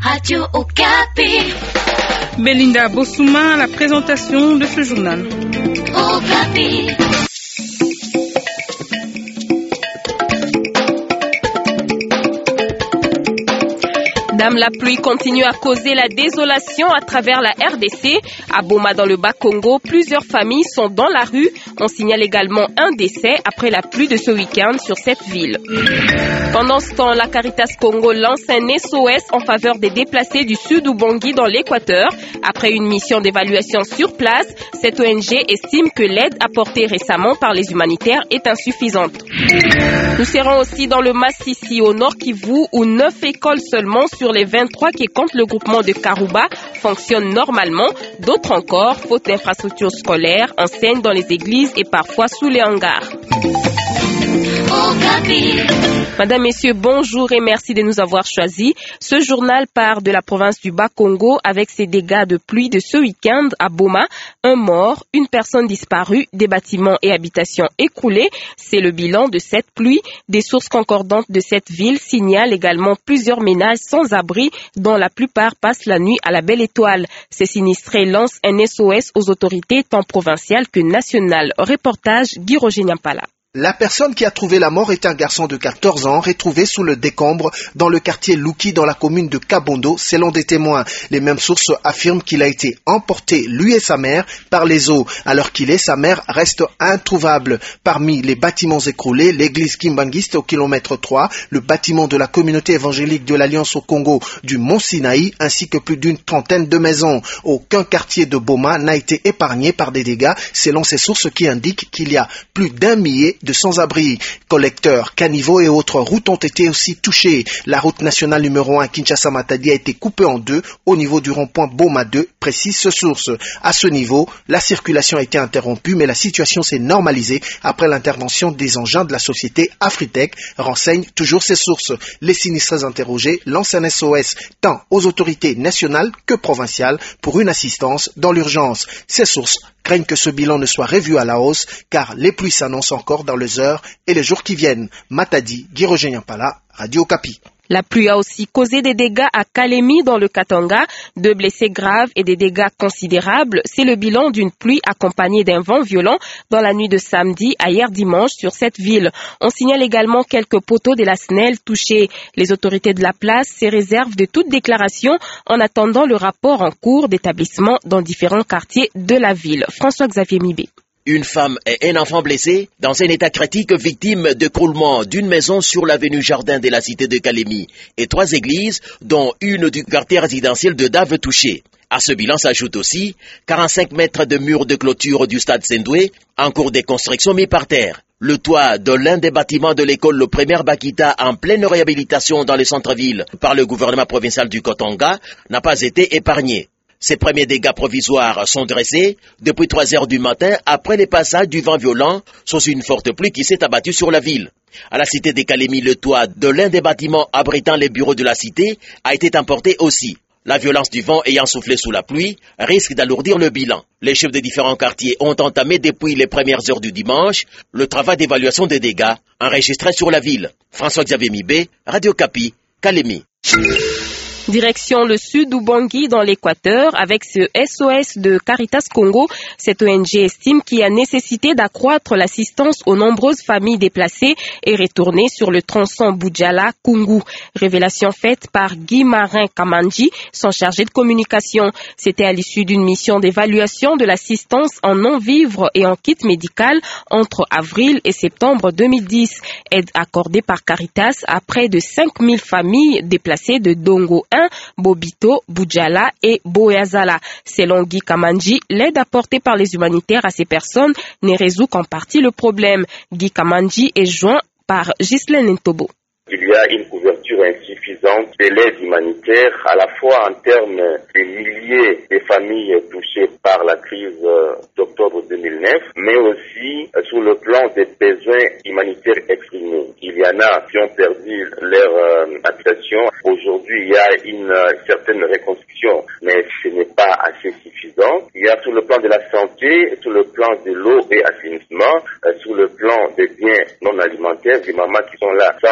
Radio Okapi. Belinda Bossouma à la présentation de ce journal. Okapi. La pluie continue à causer la désolation à travers la RDC. À Boma, dans le Bas-Congo, plusieurs familles sont dans la rue. On signale également un décès après la pluie de ce week-end sur cette ville. Pendant ce temps, la Caritas Congo lance un SOS en faveur des déplacés du sud Ubangi dans l'Équateur. Après une mission d'évaluation sur place, cette ONG estime que l'aide apportée récemment par les humanitaires est insuffisante. Nous serons aussi dans le Massissi, au Nord Kivu, où 9 écoles seulement sur les 23 qui comptent le groupement de Karouba fonctionnent normalement. D'autres encore, faute d'infrastructures scolaires, enseignent dans les églises et parfois sous les hangars. Madame, Messieurs, bonjour et merci de nous avoir choisis. Ce journal part de la province du Bas-Congo avec ses dégâts de pluie de ce week-end à Boma. Un mort, une personne disparue, des bâtiments et habitations écroulés. C'est le bilan de cette pluie. Des sources concordantes de cette ville signalent également plusieurs ménages sans abri, dont la plupart passent la nuit à la Belle Étoile. Ces sinistrés lancent un SOS aux autorités tant provinciales que nationales. Reportage Guy Roger Nyampala. La personne qui a trouvé la mort est un garçon de 14 ans retrouvé sous le décombre dans le quartier Louki dans la commune de Kabondo, selon des témoins. Les mêmes sources affirment qu'il a été emporté, lui et sa mère, par les eaux. Alors qu'il est, sa mère reste introuvable. Parmi les bâtiments écroulés, l'église Kimbangiste au kilomètre 3, le bâtiment de la communauté évangélique de l'Alliance au Congo du Mont Sinaï, ainsi que plus d'une trentaine de maisons. Aucun quartier de Boma n'a été épargné par des dégâts, selon ces sources qui indiquent qu'il y a plus d'1 millier de sans-abri. Collecteurs, caniveaux et autres routes ont été aussi touchées. La route nationale numéro 1 Kinshasa-Matadi a été coupée en deux au niveau du rond-point Boma 2, précise ce source. À ce niveau, la circulation a été interrompue, mais la situation s'est normalisée après l'intervention des engins de la société Afritech, renseignent toujours ces sources. Les sinistrés interrogés lancent un SOS tant aux autorités nationales que provinciales pour une assistance dans l'urgence. Ces sources craignent que ce bilan ne soit revu à la hausse, car les pluies s'annoncent encore dans les heures et les jours qui viennent. Matadi, Guy Roger Nyampala, Radio Okapi. La pluie a aussi causé des dégâts à Kalemi dans le Katanga, 2 blessés graves et des dégâts considérables. C'est le bilan d'une pluie accompagnée d'un vent violent dans la nuit de samedi à hier dimanche sur cette ville. On signale également quelques poteaux de la SNEL touchés. Les autorités de la place se réservent de toute déclaration en attendant le rapport en cours d'établissement dans différents quartiers de la ville. François-Xavier Mibé. Une femme et un enfant blessés dans un état critique victime d'écroulement d'une maison sur l'avenue Jardin de la cité de Kalemi et 3 églises dont une du quartier résidentiel de Dave touchée. À ce bilan s'ajoute aussi 45 mètres de murs de clôture du stade Sendoué en cours de construction mis par terre. Le toit de l'un des bâtiments de l'école le premier Bakita en pleine réhabilitation dans le centre-ville par le gouvernement provincial du Katanga n'a pas été épargné. Ces premiers dégâts provisoires sont dressés depuis 3 heures du matin après le passage du vent violent sous une forte pluie qui s'est abattue sur la ville. À la cité de Kalemi, le toit de l'un des bâtiments abritant les bureaux de la cité a été emporté aussi. La violence du vent ayant soufflé sous la pluie risque d'alourdir le bilan. Les chefs des différents quartiers ont entamé depuis les premières heures du dimanche le travail d'évaluation des dégâts enregistrés sur la ville. François-Xavier Mibé, Radio Okapi, Kalemi. Direction le sud Ubangi dans l'Équateur avec ce SOS de Caritas Congo. Cette ONG estime qu'il y a nécessité d'accroître l'assistance aux nombreuses familles déplacées et retournées sur le tronçon Boudjala-Kungu. Révélation faite par Guy Marin Kamanji, son chargé de communication. C'était à l'issue d'une mission d'évaluation de l'assistance en non-vivre et en kit médical entre avril et septembre 2010. Aide accordée par Caritas à près de 5000 familles déplacées de Dongo 1, Bobito, Boudjala et Boyazala. Selon Guy Kamanji, l'aide apportée par les humanitaires à ces personnes ne résout qu'en partie le problème. Guy Kamanji est joint par Ghislaine Ntobo. Il y a une couverture insuffisante de l'aide humanitaire, à la fois en termes de milliers de familles touchées par la crise d'octobre 2009, mais aussi sur le plan des besoins humanitaires exprimés. Il y en a qui ont perdu leur habitation. Aujourd'hui, il y a une certaine reconstruction, mais ce n'est pas assez suffisant. Il y a sur le plan de la santé, sur le plan de l'eau et assainissement, sur le plan des biens non alimentaires, des mamans qui sont là sans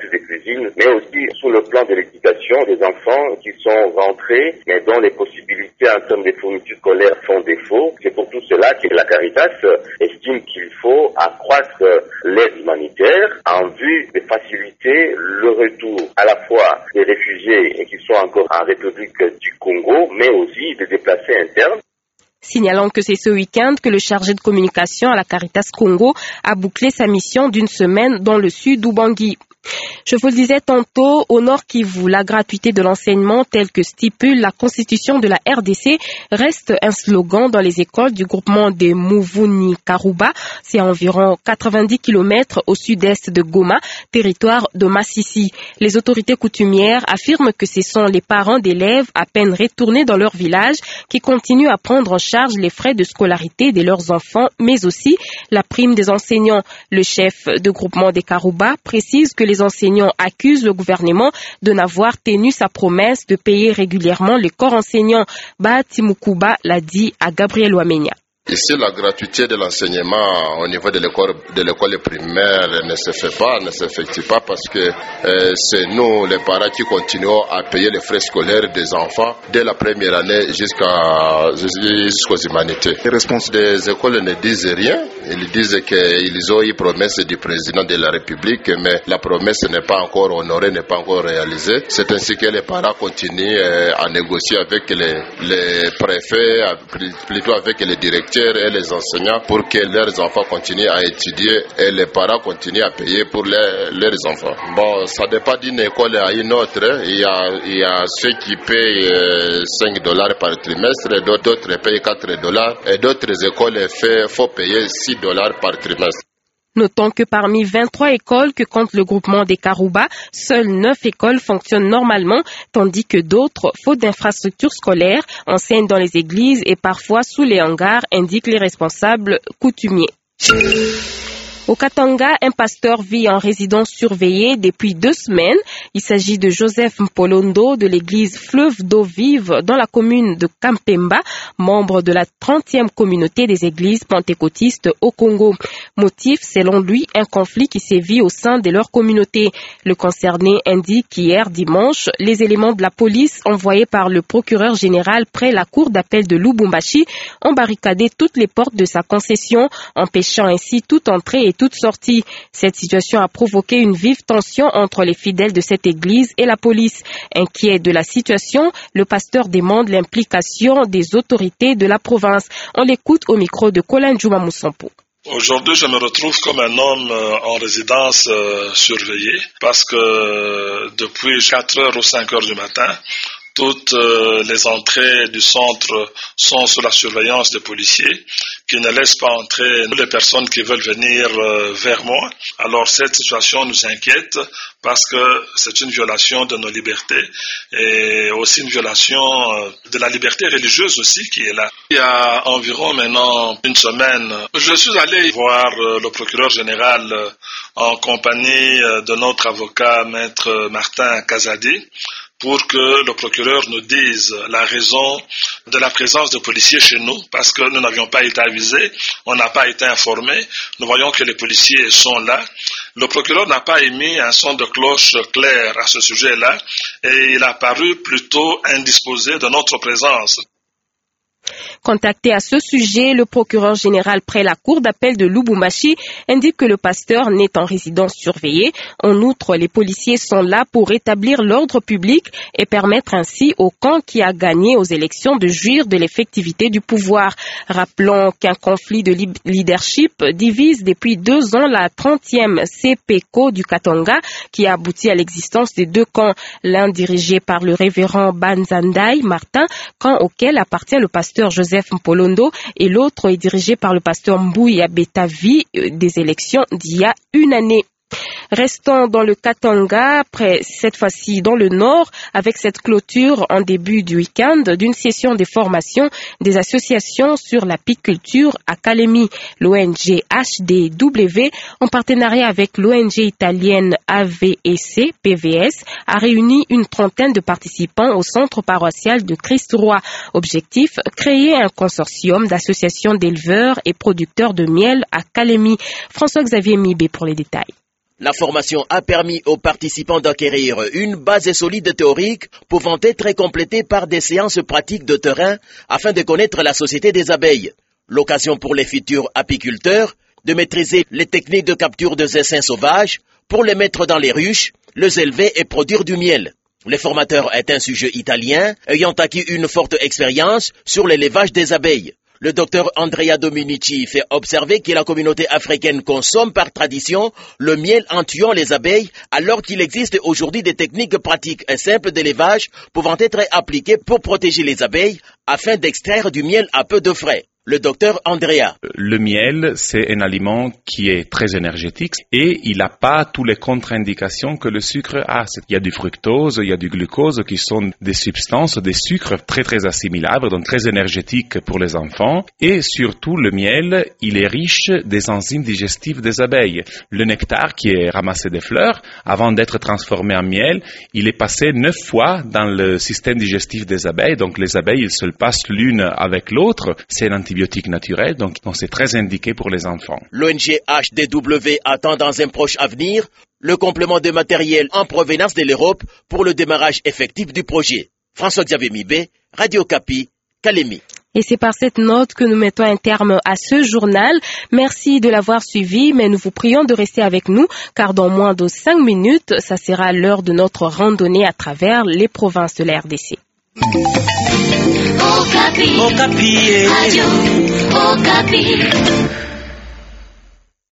de cuisine, mais aussi sur le plan de l'éducation des enfants qui sont rentrés, mais dont les possibilités en termes de fournitures scolaires font défaut. C'est pour tout cela que la Caritas estime qu'il faut accroître l'aide humanitaire en vue de faciliter le retour à la fois des réfugiés qui sont encore en République du Congo, mais aussi des déplacés internes. Signalant que c'est ce week-end que le chargé de communication à la Caritas Congo a bouclé sa mission d'une semaine dans le sud d'Ubangi. Je vous le disais tantôt, au Nord Kivu, la gratuité de l'enseignement tel que stipule la constitution de la RDC reste un slogan dans les écoles du groupement des Muvuni Karuba. C'est à environ 90 km au sud-est de Goma, territoire de Massissi. Les autorités coutumières affirment que ce sont les parents d'élèves à peine retournés dans leur village qui continuent à prendre en charge les frais de scolarité de leurs enfants, mais aussi la prime des enseignants. Le chef de groupement des Karuba précise que les enseignants accusent le gouvernement de n'avoir tenu sa promesse de payer régulièrement les corps enseignants. Bahati Mukuba l'a dit à Gabriel Ouamenya. Ici, la gratuité de l'enseignement au niveau de l'école primaire ne s'effectue pas parce que c'est nous, les parents, qui continuons à payer les frais scolaires des enfants dès la première année jusqu'aux humanités. Les responsables des écoles ne disent rien. Ils disent qu'ils ont eu promesse du président de la République, mais la promesse n'est pas encore honorée, n'est pas encore réalisée. C'est ainsi que les parents continuent à négocier avec les préfets, plutôt avec les directeurs et les enseignants pour que leurs enfants continuent à étudier et les parents continuent à payer pour leurs enfants. Bon, ça dépend d'une école à une autre. Il y a ceux qui payent $5 par trimestre, et d'autres payent $4 et d'autres écoles faut payer $6 par trimestre. Notons que parmi 23 écoles que compte le groupement des Karuba, seules 9 écoles fonctionnent normalement, tandis que d'autres, faute d'infrastructures scolaires, enseignent dans les églises et parfois sous les hangars, indiquent les responsables coutumiers. Au Katanga, un pasteur vit en résidence surveillée depuis 2 semaines. Il s'agit de Joseph Mpolondo de l'église Fleuve d'eau vive dans la commune de Kampemba, membre de la 30e communauté des églises pentecôtistes au Congo. Motif, selon lui, un conflit qui sévit au sein de leur communauté. Le concerné indique qu'hier dimanche, les éléments de la police envoyés par le procureur général près la cour d'appel de Lubumbashi ont barricadé toutes les portes de sa concession, empêchant ainsi toute entrée et toute sortie. Cette situation a provoqué une vive tension entre les fidèles de cette église et la police. Inquiet de la situation, le pasteur demande l'implication des autorités de la province. On l'écoute au micro de Colin Djouma Moussampo. Aujourd'hui, je me retrouve comme un homme en résidence surveillée parce que depuis 4h ou 5h du matin, toutes les entrées du centre sont sous la surveillance des policiers qui ne laissent pas entrer les personnes qui veulent venir vers moi. Alors cette situation nous inquiète parce que c'est une violation de nos libertés et aussi une violation de la liberté religieuse aussi qui est là. Il y a environ maintenant 1 semaine, je suis allé voir le procureur général en compagnie de notre avocat, maître Martin Kazadi, pour que le procureur nous dise la raison de la présence de policiers chez nous, parce que nous n'avions pas été avisés, on n'a pas été informés, nous voyons que les policiers sont là. Le procureur n'a pas émis un son de cloche clair à ce sujet-là, et il a paru plutôt indisposé de notre présence. Contacté à ce sujet, le procureur général près la cour d'appel de Lubumbashi indique que le pasteur n'est en résidence surveillée. En outre, les policiers sont là pour rétablir l'ordre public et permettre ainsi au camp qui a gagné aux élections de jouir de l'effectivité du pouvoir. Rappelons qu'un conflit de leadership divise depuis 2 ans la 30e CPECO du Katanga qui a abouti à l'existence de 2 camps, l'un dirigé par le révérend Banzandai Martin, camp auquel appartient le pasteur Joseph Mpolondo, et l'autre est dirigé par le pasteur Mbouya Betavi des élections d'il y a 1 année. Restons dans le Katanga, cette fois-ci dans le nord, avec cette clôture en début du week-end d'une session de formation des associations sur l'apiculture à Kalemi. L'ONG HDW, en partenariat avec l'ONG italienne AVEC PVS, a réuni une 30aine de participants au centre paroissial de Christ-Roi. Objectif, créer un consortium d'associations d'éleveurs et producteurs de miel à Kalemi. François-Xavier Mibé pour les détails. La formation a permis aux participants d'acquérir une base solide théorique pouvant être complétée par des séances pratiques de terrain afin de connaître la société des abeilles. L'occasion pour les futurs apiculteurs de maîtriser les techniques de capture des essaims sauvages pour les mettre dans les ruches, les élever et produire du miel. Le formateur est un sujet italien ayant acquis une forte expérience sur l'élevage des abeilles. Le docteur Andrea Dominici fait observer que la communauté africaine consomme par tradition le miel en tuant les abeilles, alors qu'il existe aujourd'hui des techniques pratiques et simples d'élevage pouvant être appliquées pour protéger les abeilles afin d'extraire du miel à peu de frais. Le docteur Andrea. Le miel, c'est un aliment qui est très énergétique et il n'a pas toutes les contre-indications que le sucre a. Il y a du fructose, il y a du glucose qui sont des substances, des sucres très très assimilables, donc très énergétiques pour les enfants. Et surtout, le miel, il est riche des enzymes digestives des abeilles. Le nectar qui est ramassé des fleurs, avant d'être transformé en miel, il est passé 9 fois dans le système digestif des abeilles. Donc les abeilles, ils se le passent l'une avec l'autre. C'est un antibiotique naturel, donc c'est très indiqué pour les enfants. L'ONG HDW attend dans un proche avenir le complément de matériel en provenance de l'Europe pour le démarrage effectif du projet. François-Xavier Mibé, Radio Okapi, Kalemi. Et c'est par cette note que nous mettons un terme à ce journal. Merci de l'avoir suivi, mais nous vous prions de rester avec nous, car dans moins de 5 minutes, ça sera l'heure de notre randonnée à travers les provinces de la RDC. Okapi. Radio Okapi.